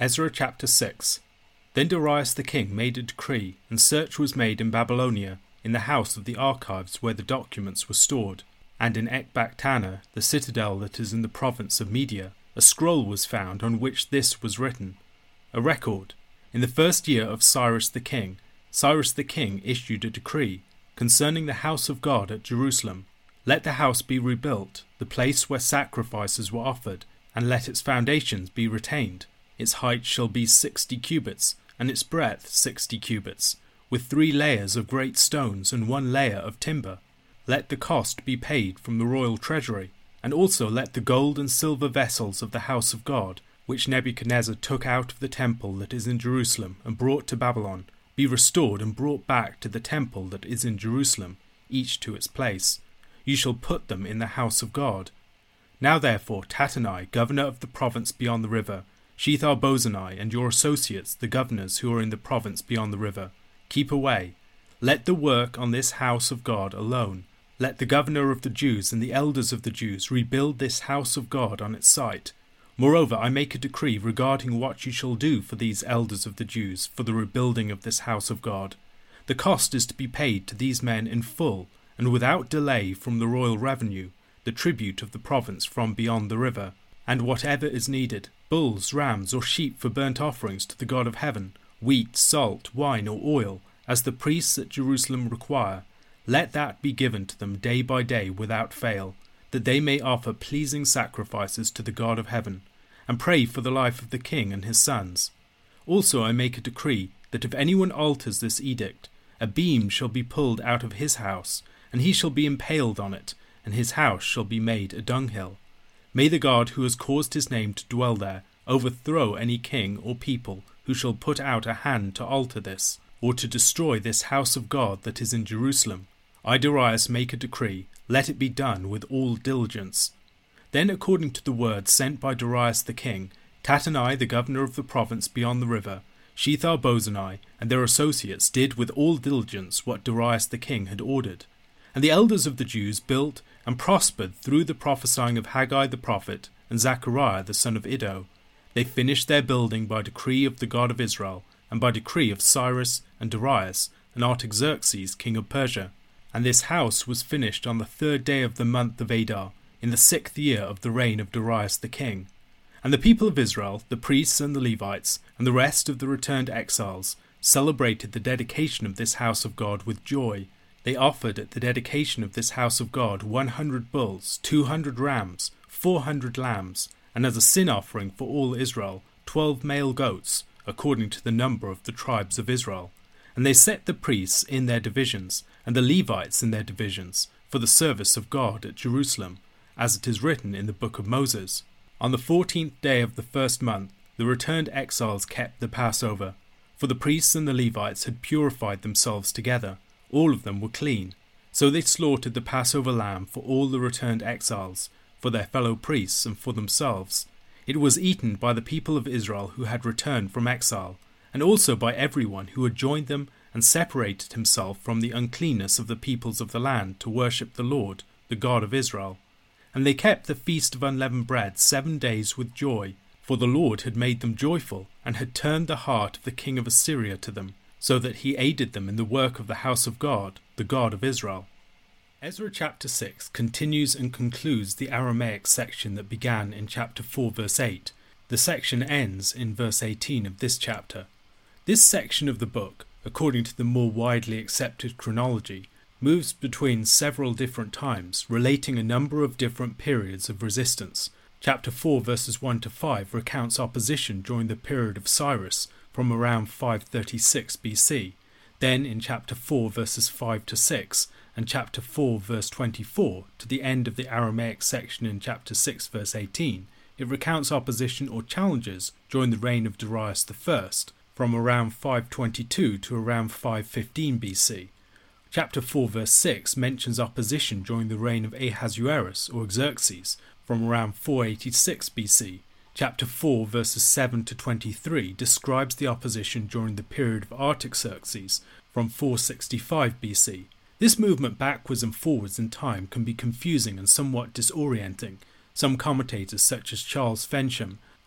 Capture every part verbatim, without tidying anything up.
Ezra chapter six. Then Darius the king made a decree, and search was made in Babylonia, in the house of the archives where the documents were stored, and in Ecbatana, the citadel that is in the province of Media, a scroll was found on which this was written. A record. In the first year of Cyrus the king, Cyrus the king issued a decree concerning the house of God at Jerusalem. Let the house be rebuilt, the place where sacrifices were offered, and let its foundations be retained. Its height shall be sixty cubits, and its breadth sixty cubits, with three layers of great stones and one layer of timber. Let the cost be paid from the royal treasury, and also let the gold and silver vessels of the house of God, which Nebuchadnezzar took out of the temple that is in Jerusalem and brought to Babylon, be restored and brought back to the temple that is in Jerusalem, each to its place. You shall put them in the house of God. Now therefore Tattenai, governor of the province beyond the river, Shethar-bozenai, and your associates, the governors who are in the province beyond the river, keep away. Let the work on this house of God alone. Let the governor of the Jews and the elders of the Jews rebuild this house of God on its site. Moreover, I make a decree regarding what you shall do for these elders of the Jews for the rebuilding of this house of God. The cost is to be paid to these men in full, and without delay from the royal revenue, the tribute of the province from beyond the river, and whatever is needed, bulls, rams, or sheep for burnt offerings to the God of heaven, wheat, salt, wine, or oil, as the priests at Jerusalem require, let that be given to them day by day without fail, that they may offer pleasing sacrifices to the God of heaven, and pray for the life of the king and his sons. Also I make a decree that if anyone alters this edict, a beam shall be pulled out of his house, and he shall be impaled on it, and his house shall be made a dunghill. May the God who has caused his name to dwell there overthrow any king or people who shall put out a hand to alter this, or to destroy this house of God that is in Jerusalem. I, Darius, make a decree, let it be done with all diligence. Then, according to the word sent by Darius the king, Tattenai, the governor of the province beyond the river, Shethar-bozenai, and their associates did with all diligence what Darius the king had ordered. And the elders of the Jews built and prospered through the prophesying of Haggai the prophet and Zechariah the son of Iddo. They finished their building by decree of the God of Israel, and by decree of Cyrus and Darius and Artaxerxes king of Persia. And this house was finished on the third day of the month of Adar, in the sixth year of the reign of Darius the king. And the people of Israel, the priests and the Levites, and the rest of the returned exiles, celebrated the dedication of this house of God with joy. They offered at the dedication of this house of God one hundred bulls, two hundred rams, four hundred lambs, and as a sin offering for all Israel, twelve male goats, according to the number of the tribes of Israel. And they set the priests in their divisions, and the Levites in their divisions, for the service of God at Jerusalem, as it is written in the book of Moses. On the fourteenth day of the first month, the returned exiles kept the Passover, for the priests and the Levites had purified themselves together. All of them were clean. So they slaughtered the Passover lamb for all the returned exiles, for their fellow priests and for themselves. It was eaten by the people of Israel who had returned from exile, and also by everyone who had joined them and separated himself from the uncleanness of the peoples of the land to worship the Lord, the God of Israel. And they kept the feast of unleavened bread seven days with joy, for the Lord had made them joyful, and had turned the heart of the king of Assyria to them, so that he aided them in the work of the house of God, the God of Israel. Ezra chapter six continues and concludes the Aramaic section that began in chapter four verse eight. The section ends in verse eighteen of this chapter. This section of the book, according to the more widely accepted chronology, moves between several different times, relating a number of different periods of resistance. Chapter four verses one to five recounts opposition during the period of Cyrus from around five thirty-six B C. Then in chapter four verses five to six and chapter four verse twenty-four to the end of the Aramaic section in chapter six verse eighteen, it recounts opposition or challenges during the reign of Darius the First from around five twenty-two to around five fifteen B C. Chapter four verse six mentions opposition during the reign of Ahasuerus or Xerxes from around four eighty-six B C. Chapter four verses seven to twenty-three describes the opposition during the period of Artaxerxes from four sixty-five B C. This movement backwards and forwards in time can be confusing and somewhat disorienting. Some commentators such as Charles Fensham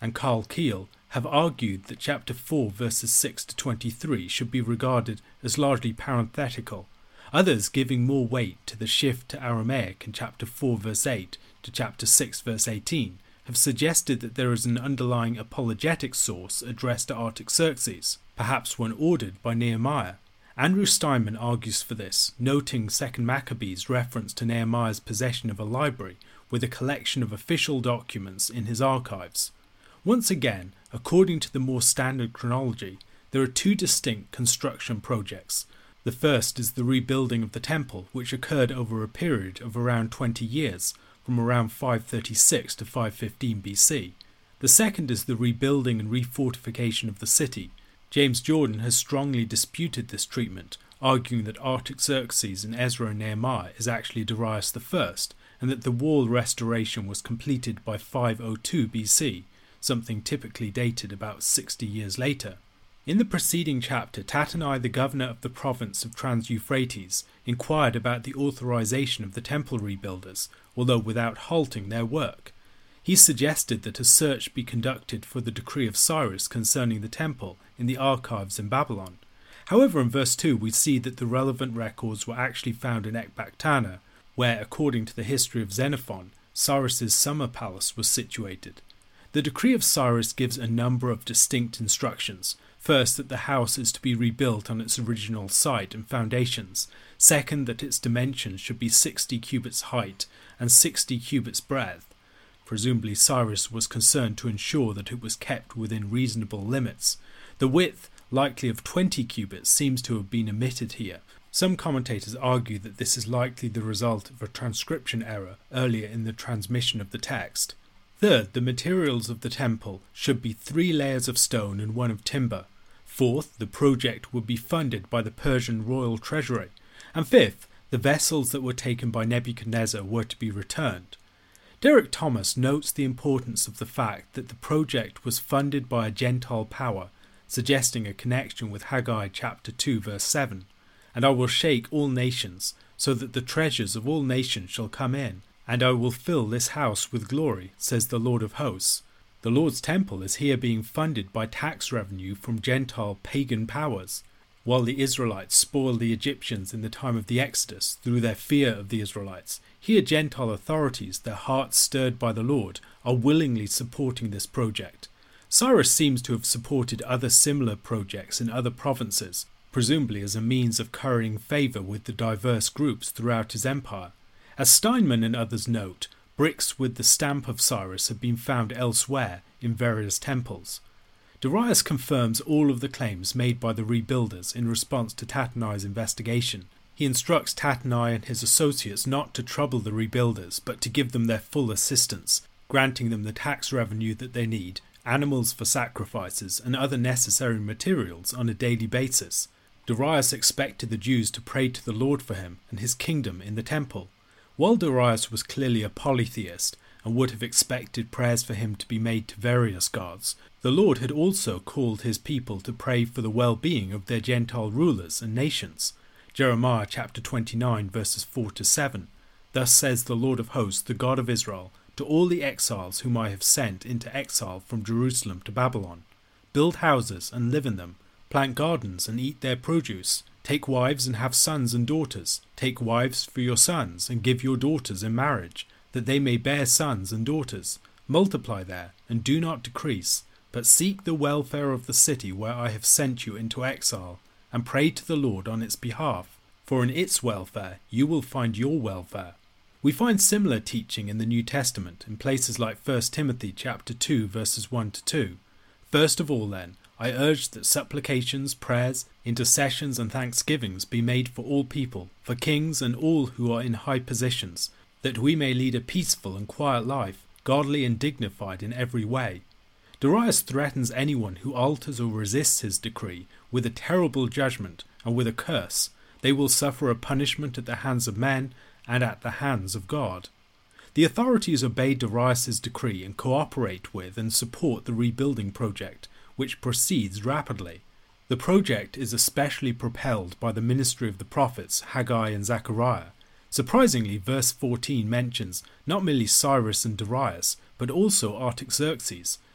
and Carl Keel have argued that chapter four verses six to twenty-three should be regarded as largely parenthetical, others giving more weight to the shift to Aramaic in chapter four verse eight to chapter six verse eighteen, have suggested that there is an underlying apologetic source addressed to Artaxerxes, perhaps one ordered by Nehemiah. Andrew Steinman argues for this, noting Second Maccabees' reference to Nehemiah's possession of a library with a collection of official documents in his archives. Once again, according to the more standard chronology, there are two distinct construction projects. The first is the rebuilding of the temple, which occurred over a period of around twenty years, from around five thirty-six to five fifteen B C. The second is the rebuilding and refortification of the city. James Jordan has strongly disputed this treatment, arguing that Artaxerxes in Ezra and Nehemiah is actually Darius the First, and that the wall restoration was completed by five oh two B C, something typically dated about sixty years later. In the preceding chapter, Tattenai, the governor of the province of Trans-Euphrates, inquired about the authorization of the temple rebuilders, although without halting their work. He suggested that a search be conducted for the decree of Cyrus concerning the temple in the archives in Babylon. However, in verse two we see that the relevant records were actually found in Ecbatana, where, according to the history of Xenophon, Cyrus's summer palace was situated. The decree of Cyrus gives a number of distinct instructions. First, that the house is to be rebuilt on its original site and foundations. Second, that its dimensions should be sixty cubits height and sixty cubits breadth. Presumably Cyrus was concerned to ensure that it was kept within reasonable limits. The width, likely of twenty cubits, seems to have been omitted here. Some commentators argue that this is likely the result of a transcription error earlier in the transmission of the text. Third, the materials of the temple should be three layers of stone and one of timber. Fourth, the project would be funded by the Persian royal treasury. And fifth, the vessels that were taken by Nebuchadnezzar were to be returned. Derek Thomas notes the importance of the fact that the project was funded by a Gentile power, suggesting a connection with Haggai chapter two verse seven. And I will shake all nations, so that the treasures of all nations shall come in, and I will fill this house with glory, says the Lord of hosts. The Lord's temple is here being funded by tax revenue from Gentile pagan powers. While the Israelites spoiled the Egyptians in the time of the Exodus through their fear of the Israelites, here Gentile authorities, their hearts stirred by the Lord, are willingly supporting this project. Cyrus seems to have supported other similar projects in other provinces, presumably as a means of currying favour with the diverse groups throughout his empire. As Steinman and others note, bricks with the stamp of Cyrus have been found elsewhere in various temples. Darius confirms all of the claims made by the rebuilders in response to Tattenai's investigation. He instructs Tattenai and his associates not to trouble the rebuilders, but to give them their full assistance, granting them the tax revenue that they need, animals for sacrifices, and other necessary materials on a daily basis. Darius expected the Jews to pray to the Lord for him and his kingdom in the temple. While Darius was clearly a polytheist and would have expected prayers for him to be made to various gods, the Lord had also called his people to pray for the well-being of their Gentile rulers and nations. Jeremiah chapter twenty-nine verses four to seven. Thus says the Lord of hosts, the God of Israel, to all the exiles whom I have sent into exile from Jerusalem to Babylon. Build houses and live in them. Plant gardens and eat their produce. Take wives and have sons and daughters. Take wives for your sons and give your daughters in marriage, that they may bear sons and daughters. Multiply there and do not decrease, but seek the welfare of the city where I have sent you into exile, and pray to the Lord on its behalf, for in its welfare you will find your welfare. We find similar teaching in the New Testament in places like First Timothy chapter two verses one to two. First of all then, I urge that supplications, prayers, intercessions and thanksgivings be made for all people, for kings and all who are in high positions, that we may lead a peaceful and quiet life, godly and dignified in every way. Darius threatens anyone who alters or resists his decree with a terrible judgment and with a curse. They will suffer a punishment at the hands of men and at the hands of God. The authorities obey Darius's decree and cooperate with and support the rebuilding project, which proceeds rapidly. The project is especially propelled by the ministry of the prophets Haggai and Zechariah. Surprisingly, verse fourteen mentions not merely Cyrus and Darius, but also Artaxerxes,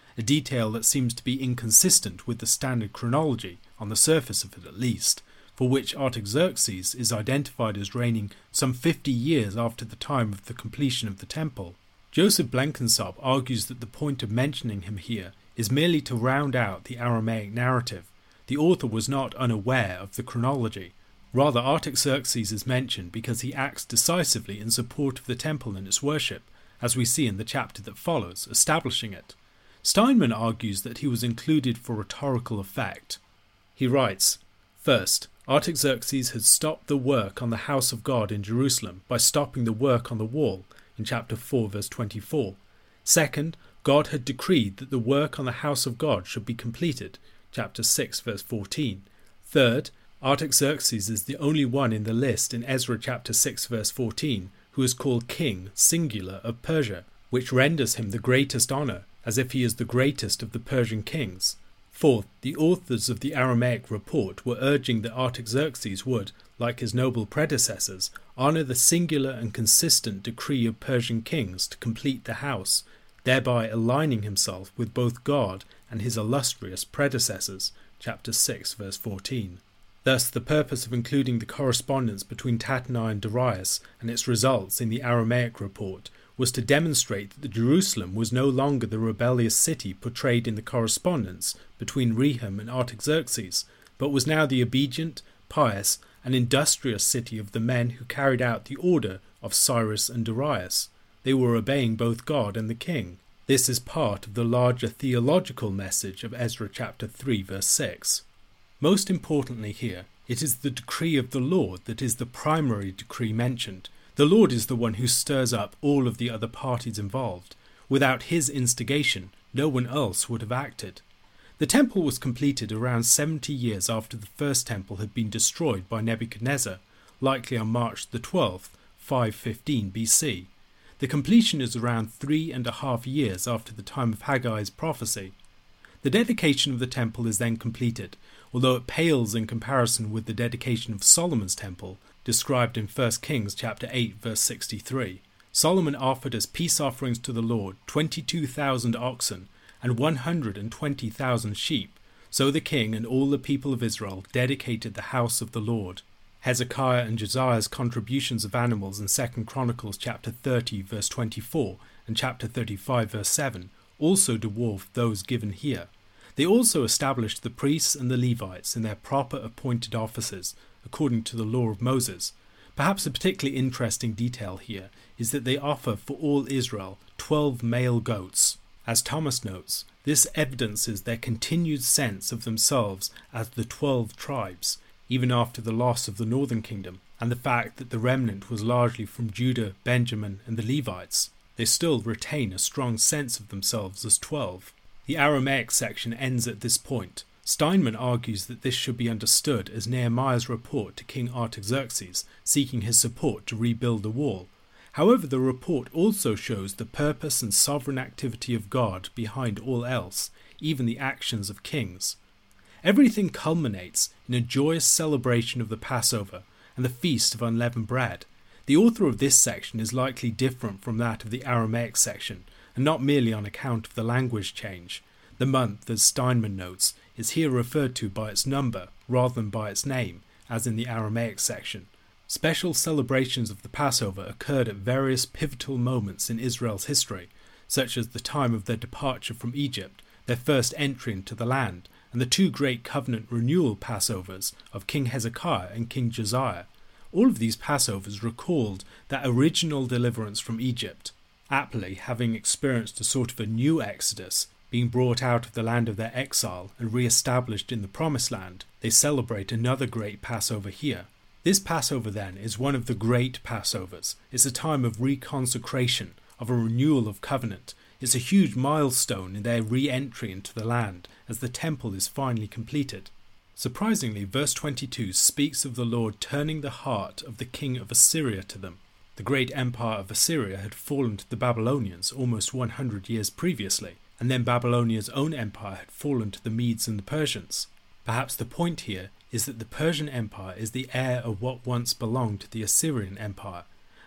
a detail that seems to be inconsistent with the standard chronology, on the surface of it at least, for which Artaxerxes is identified as reigning some fifty years after the time of the completion of the temple. Joseph Blenkinsop argues that the point of mentioning him here is merely to round out the Aramaic narrative. The author was not unaware of the chronology. Rather, Artaxerxes is mentioned because he acts decisively in support of the temple and its worship, as we see in the chapter that follows, establishing it. Steinman argues that he was included for rhetorical effect. He writes, first, Artaxerxes had stopped the work on the house of God in Jerusalem by stopping the work on the wall in chapter four verse twenty-four. Second, God had decreed that the work on the house of God should be completed, chapter six verse fourteen. Third, Artaxerxes is the only one in the list in Ezra chapter six verse fourteen who is called king, singular, of Persia, which renders him the greatest honour, as if he is the greatest of the Persian kings. Fourth, the authors of the Aramaic report were urging that Artaxerxes would, like his noble predecessors, honour the singular and consistent decree of Persian kings to complete the house, thereby aligning himself with both God and his illustrious predecessors, chapter six verse fourteen. Thus, the purpose of including the correspondence between Tatnai and Darius and its results in the Aramaic report was to demonstrate that Jerusalem was no longer the rebellious city portrayed in the correspondence between Rehum and Artaxerxes, but was now the obedient, pious, and industrious city of the men who carried out the order of Cyrus and Darius. They were obeying both God and the king. This is part of the larger theological message of Ezra chapter three verse six. Most importantly here, it is the decree of the Lord that is the primary decree mentioned. The Lord is the one who stirs up all of the other parties involved. Without his instigation, no one else would have acted. The temple was completed around seventy years after the first temple had been destroyed by Nebuchadnezzar, likely on March the twelfth, five fifteen B C. The completion is around three and a half years after the time of Haggai's prophecy. The dedication of the temple is then completed, although it pales in comparison with the dedication of Solomon's temple, described in First Kings chapter eight verse sixty-three. Solomon offered as peace offerings to the Lord twenty-two thousand oxen and one hundred twenty thousand sheep. So the king and all the people of Israel dedicated the house of the Lord. Hezekiah and Josiah's contributions of animals in Second Chronicles chapter thirty verse twenty-four and chapter thirty-five verse seven also dwarf those given here. They also established the priests and the Levites in their proper appointed offices, according to the law of Moses. Perhaps a particularly interesting detail here is that they offer for all Israel twelve male goats. As Thomas notes, this evidences their continued sense of themselves as the twelve tribes, even after the loss of the northern kingdom, and the fact that the remnant was largely from Judah, Benjamin, and the Levites. They still retain a strong sense of themselves as twelve. The Aramaic section ends at this point. Steinman argues that this should be understood as Nehemiah's report to King Artaxerxes, seeking his support to rebuild the wall. However, the report also shows the purpose and sovereign activity of God behind all else, even the actions of kings. Everything culminates in a joyous celebration of the Passover and the Feast of Unleavened Bread. The author of this section is likely different from that of the Aramaic section, and not merely on account of the language change. The month, as Steinman notes, is here referred to by its number rather than by its name, as in the Aramaic section. Special celebrations of the Passover occurred at various pivotal moments in Israel's history, such as the time of their departure from Egypt, their first entry into the land, and the two great covenant renewal Passovers of King Hezekiah and King Josiah. All of these Passovers recalled that original deliverance from Egypt. Aptly, having experienced a sort of a new exodus, being brought out of the land of their exile and re-established in the Promised Land, they celebrate another great Passover here. This Passover, then, is one of the great Passovers. It's a time of reconsecration, of a renewal of covenant. It's a huge milestone in their re-entry into the land, as the temple is finally completed. Surprisingly, verse twenty-two speaks of the Lord turning the heart of the king of Assyria to them. The great empire of Assyria had fallen to the Babylonians almost one hundred years previously, and then Babylonia's own empire had fallen to the Medes and the Persians. Perhaps the point here is that the Persian Empire is the heir of what once belonged to the Assyrian Empire,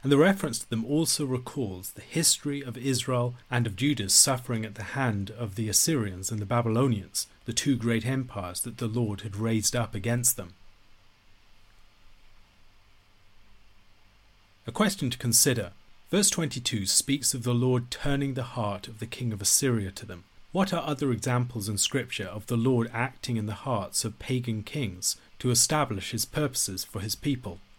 and the reference to them also recalls the history of Israel and of Judah's suffering at the hand of the Assyrians and the Babylonians, the two great empires that the Lord had raised up against them. A question to consider. Verse twenty-two speaks of the Lord turning the heart of the king of Assyria to them. What are other examples in Scripture of the Lord acting in the hearts of pagan kings to establish his purposes for his people?